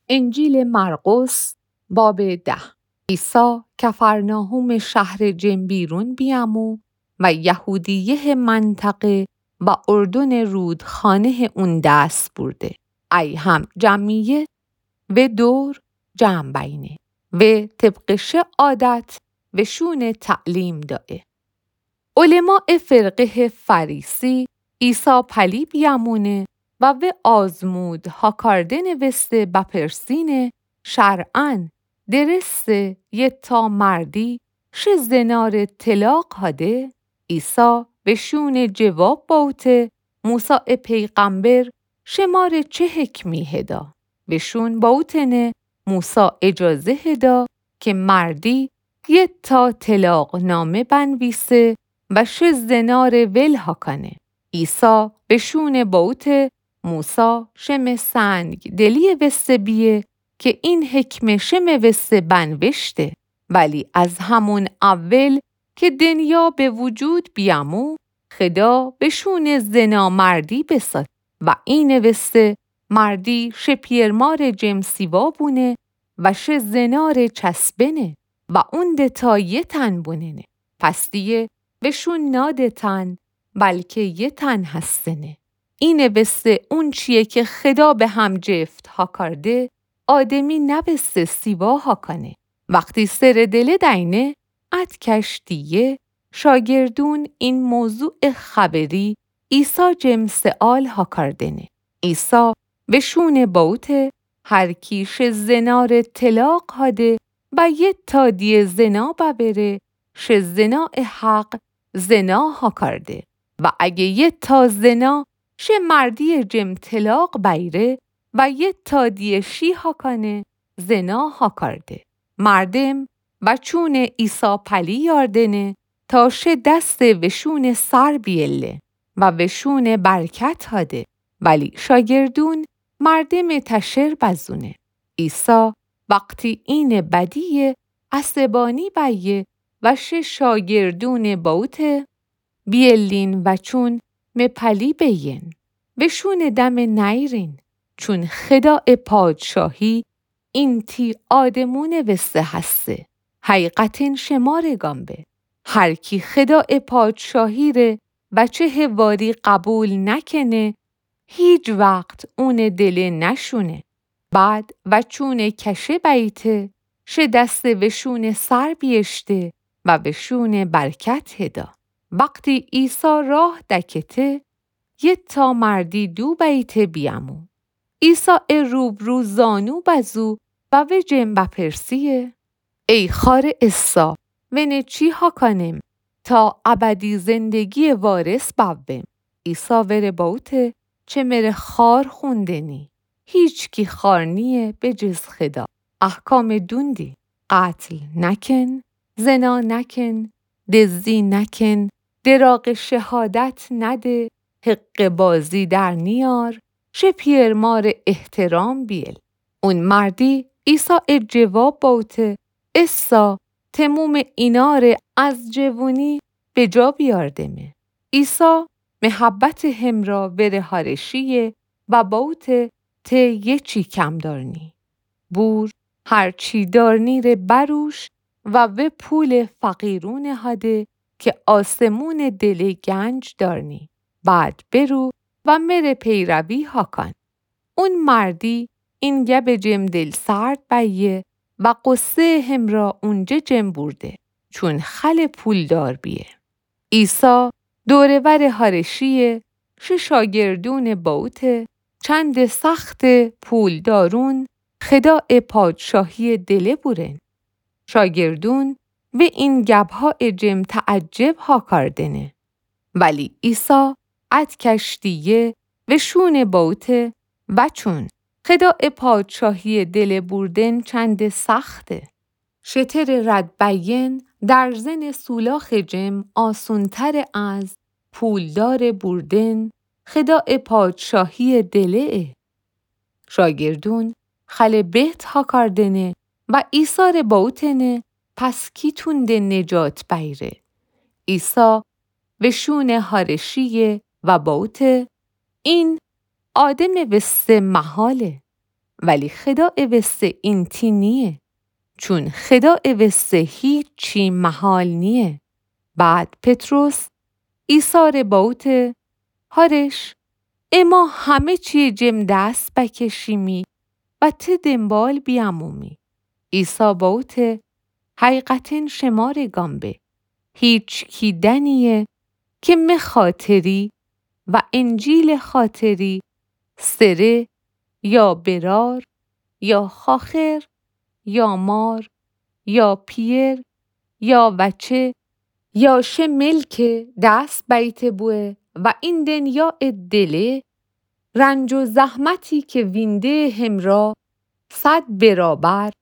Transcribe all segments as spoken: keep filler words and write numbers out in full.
انجیل مرقس باب ده. عیسی کفرناهم شهر جم بیرون بیامو و یهودیه منطقه و اردن رودخانه اون دست برده. ای هم جمعیه و دور جمع بینه و طبقش عادت و شون تعلیم داره. علماء فرقه فریسی عیسی پلی بیامونه و و آزمود ها کردن وسته بپرسینه شرعن درسته یه تا مردی شه زنار طلاق هاده. عیسی بشون جواب باوته موسی پیغمبر شمار چه حکمی هدا. بشون باوتنه موسی اجازه هدا که مردی یه تا طلاق نامه بنویسه و شه زنار ول ها کنه. عیسی بشون باوته موسی شم سنگ دلی وسته بیه که این حکم شم وسته بنوشته، ولی از همون اول که دنیا به وجود بیامو خدا بشون زنا مردی بساد و این وسته مردی شه پیرمار جمسیوا بونه و شه زنار چسبنه و اون دتا یه تن بوننه. پس دیگه بشون ناده تن بلکه یه تن هستنه. اینه بسته اون چیه که خدا به هم جفت ها کرده آدمی نبسته سیوا ها کنه. وقتی سر دل دینه ات کشتیه شاگردون این موضوع خبری عیسی جمس آل ها کردنه. عیسی بشون باوته هر کیش زنار طلاق هاده و یه تادی زنا ببره شه زنا حق زنا ها کرده و اگه یه تا زنا شه مردی جم طلاق بیره و یه تادی شی ها کنه زنا ها کرده. مردم و چون عیسی پلی یاردنه تا شه دست وشون سر بیله و وشون برکت هاده، ولی شاگردون مردم تشر بزونه. عیسی وقتی این بدیه عصبانی بیه و شه شاگردون باوته بیلین و چون مپلی بین بشون دم نیرین چون خدا پادشاهی این تی آدمون وسته هسته. حقیقتین شمار گامبه هر کی خدا پادشاهی ره و چه هواری قبول نکنه هیچ وقت اون دل نشونه. بعد و چون کشه بیته شه دست وشون سر بیشته و وشون برکت هدا. وقتی عیسی راه دکته یه تا مردی دو بیته بیامو. عیسی روبرو زانو بزو و و جنب پرسیه ای خار اسا ونه چی ها کنیم تا ابدی زندگی وارث بابم. عیسی وره باوته چه مره خار خوندنی هیچ کی خار نیه به جز خدا. احکام دوندی قتل نکن، زنا نکن، دزدی نکن، دراغ شهادت نده، حق بازی در نیار، شه پیرمار احترام بیل. اون مردی عیسی جواب باوته اسا تموم اینار از جوونی به جا بیاردمه. عیسی محبت همرا بره هارشیه و باوته ته یه چی کم دارنی. بور هر چی دارنی ره بروش و و پول فقیرون هاده که آسمون دل گنج دارنی. بعد برو و مره پیروی ها کن. اون مردی این گب جم دل سرد بیه و قصه همرا اونجا جم برده چون خل پول دار بیه. عیسی دورور هارشیه شه شاگردون باوته چند سخت پول دارون خدا پادشاهی دله بورن. شاگردون و این گبها جم تعجب ها کردنه، ولی عیسی ات کشتیه و شون باوته و چون خدا پادشاهی دل بردن چند سخته. شتر رد بیین در زن سولاخ جم آسونتر از پولدار بردن خدا پادشاهی دله. شاگردون خل بهت ها کردنه و عیسی باوتنه پس کی تونده نجات بیره. عیسی و شون هارشیه و باوته این آدم وسته محاله ولی خدا اوسته این تی نیه. چون خدا اوسته هیچ چی محال نیه. بعد پتروس ایسار باوته هارش اما همه چی جم دست بکشیمی و ته دنبال بیامومی. ایسا باوته حقیقتن شمار گامبه. هیچ کی دنیه که مخاطری و انجیل خاطری سره یا برار یا خاخر یا مار یا پیر یا وچه یا شه ملک دست بیت بوه و این دنیا دله رنج و زحمتی که وینده همرا صد برابر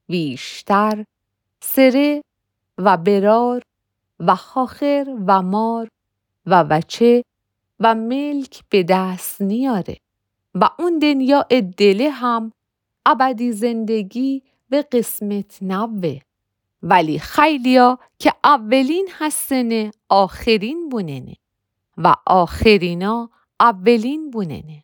ویشتر سره و برار و خاخر و مار و وچه و ملک به دست نیاره و اون دنیا دله هم ابدی زندگی به قسمت نوه. ولی خیلیا که اولین هستنه آخرین بوننه و آخرینا اولین بوننه.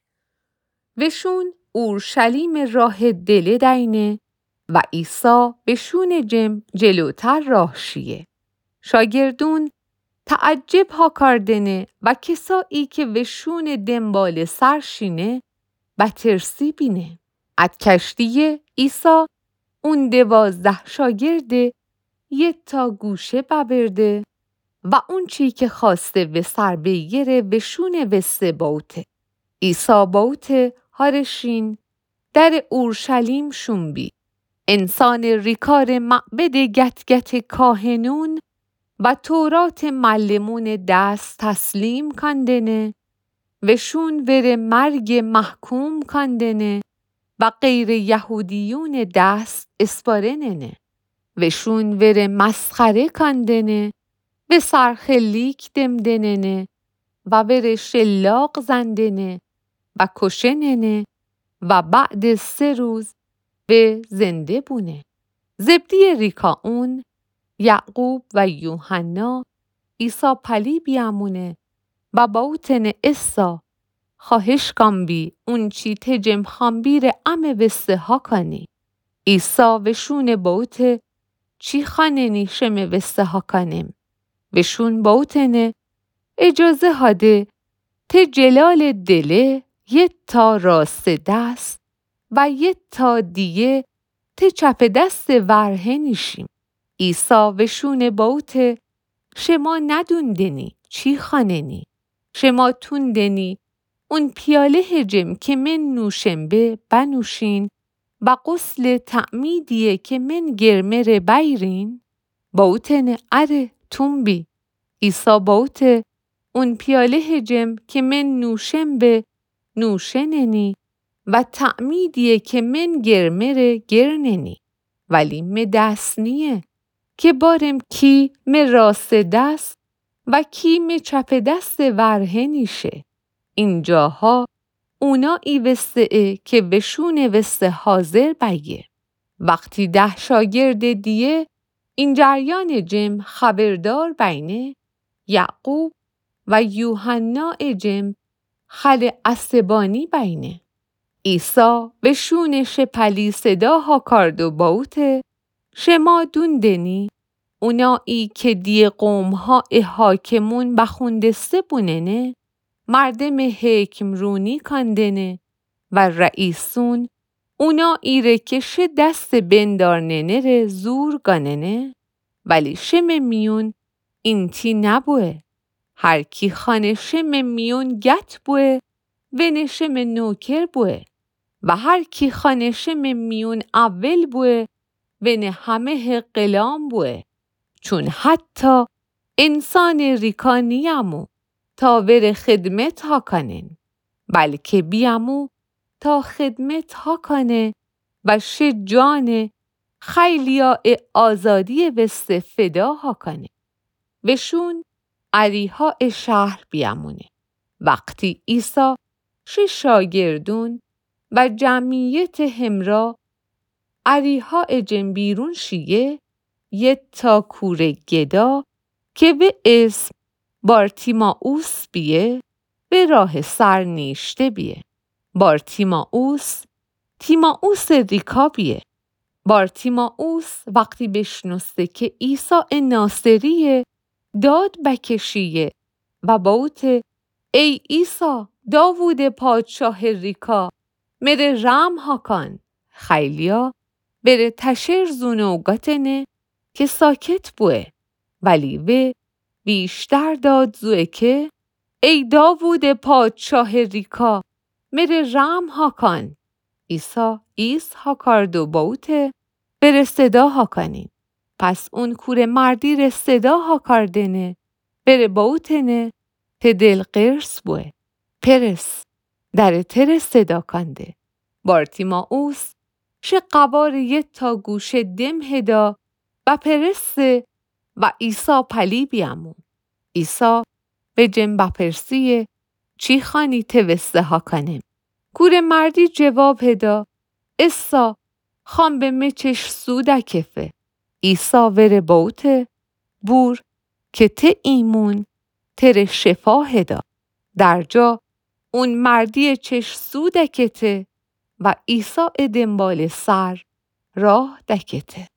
وشون اورشلیم راه دله دینه و ایسا بشون جم جلوتر راه شیه. شاگردون تعجب ها کردنه و کسایی که وشون دنبال سر شینه و ترسی بینه. ات کشتیه ایسا اون دوازده شاگرده یه تا گوشه ببرده و اون چی که خواسته و سر بگیره وشون وسته باوته. ایسا باوته هارشین در اورشلیم شنبی. انسان ریکار معبد گت گت کاهنون و تورات معلمون دست تسلیم کندنه وشون ور مرگ محکوم کندنه و غیر یهودیون دست اسپارننه وشون ور مسخره کندنه و سرخلیک دمدننه و ور شلاق زندنه و کشننه و بعد سه روز به زنده بونه. زبدی ریکاون یعقوب و یوحنا ایسا پلی بیامونه و باوتن اسا خواهش کن بی اون چی تجم خانبیر ام وسته ها کنی. ایسا وشون باوته چی خاننی شم وسته ها کنیم. وشون باوتنه اجازه هاده ته جلال دله یه تا راست دست و یه تا دیگه ته چپ دست ورهه نیشیم. ایسا وشون باوته شما ندوندنی چی خاننی. شما توندنی اون پیاله هجم که من نوشم به بنوشین و غسل تعمیدیه که من گرمه بیرین. باوتن اره تونبی. ایسا باوته اون پیاله هجم که من نوشم به نوشننی و تعمیدیه که من گرمه گرننی. ولی می دست نیه که بارم کی می راست دست و کی می چپ دست ورهه نیشه. اینجاها اونا ای وسته که بشون وسته حاضر بگه. وقتی ده شاگرد دیه این جریان جم خبردار بینه یعقوب و یوحنا جم خل عصبانی بینه. ایسا بشون شپلی صدا ها کرد و باوته شما دوندنی اونا ای که دی قوم ها حاکمون بخوندسته بوننه مردم حکم رونی کندنه و رئیسون اونا ایره که شه دست بندارننه ره زور گاننه ولی شم میون این تی نبوه. هر کی خانه شم میون گت بوه و نشم نوکر بوه و هر کی خانه شم میون اول بوه و نه همه قلام بوه. چون حتی انسان ریکانیمو تا ور خدمت ها کنن بلکه بیامو تا خدمت ها کنه و شه جان خیلیا آزادی وسته فدا ها کنه. وشون عریها شهر بیامونه. وقتی ایسا شه شاگردون و جمعیت همرا عریها جن بیرون شیه یه تا کوره گدا که به اسم بارتیمائوس بیه به راه سر نیشته بیه. بارتیمائوس تیمائوس ریکابیه. بارتیمائوس وقتی بشناسته که عیسی ناصریه داد بکشیه و باوته ای عیسی داوود پادشاه ریکا مره رم هاکان خیلیا بره تشر زونوگاتنه که ساکت بوه ولی و بیشتر داد زوه که ای داوود پادشاه ریکا مره رم هاکان عیسی ایس هاکاردو باوته بره صدا هاکانین. پس اون کور مردی ره صدا هاکاردنه بره باوتنه ته دل قرص بوه پرس در تر صدا کنده. بارتیمائوس شه قوار یه تا گوشه دم هدا و پرسه و عیسی پلی بیامو. عیسی به جنب پرسیه چی خانی توسته ها کنم. کور مردی جواب هدا اسا خان به مچش سودا کفه. عیسی وره باوته بور که ته ایمون تر شفا هدا. در جا اون مردی چش سودا کته و عیسی دنبال سر راه دکته.